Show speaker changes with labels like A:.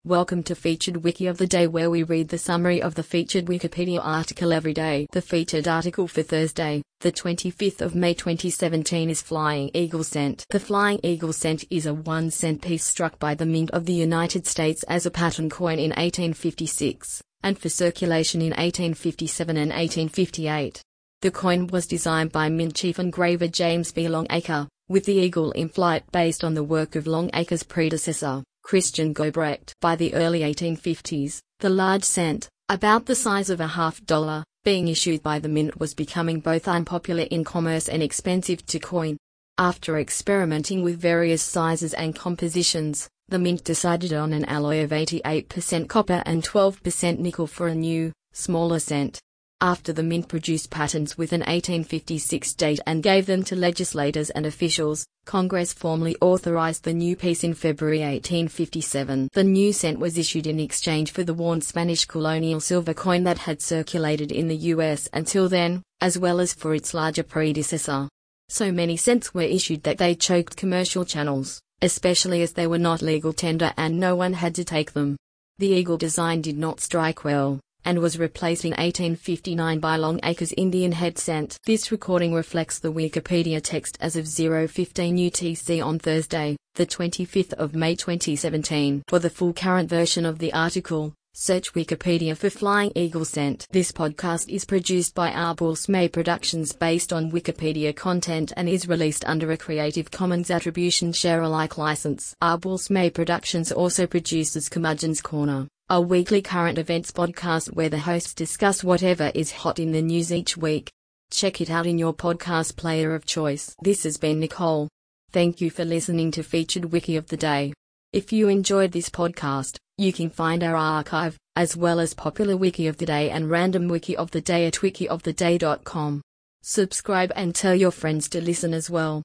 A: Welcome to Featured Wiki of the Day, where we read the summary of the featured Wikipedia article every day. The featured article for Thursday, the 25th of May 2017 is Flying Eagle Cent. The Flying Eagle Cent is a 1-cent piece struck by the Mint of the United States as a pattern coin in 1856, and for circulation in 1857 and 1858. The coin was designed by Mint chief engraver James B. Longacre, with the eagle in flight based on the work of Longacre's predecessor, Christian Gobrecht. By the early 1850s, the large cent, about the size of a $50, being issued by the Mint was becoming both unpopular in commerce and expensive to coin. After experimenting with various sizes and compositions, the Mint decided on an alloy of 88% copper and 12% nickel for a new, smaller cent. After the Mint produced patents with an 1856 date and gave them to legislators and officials, Congress formally authorized the new piece in February 1857. The new cent was issued in exchange for the worn Spanish colonial silver coin that had circulated in the U.S. until then, as well as for its larger predecessor. So many cents were issued that they choked commercial channels, especially as they were not legal tender and no one had to take them. The eagle design did not strike well, and was replaced in 1859 by Longacre's Indian head cent. This recording reflects the Wikipedia text as of 0:15 UTC on Thursday, the 25th of May 2017. For the full current version of the article, search Wikipedia for Flying Eagle Cent. This podcast is produced by Arbors May Productions based on Wikipedia content and is released under a Creative Commons Attribution Share Alike license. Arbors May Productions also produces Curmudgeon's Corner, a weekly current events podcast where the hosts discuss whatever is hot in the news each week. Check it out in your podcast player of choice. This has been Nicole. Thank you for listening to Featured Wiki of the Day. If you enjoyed this podcast, you can find our archive, as well as Popular Wiki of the Day and Random Wiki of the Day at wikioftheday.com. Subscribe and tell your friends to listen as well.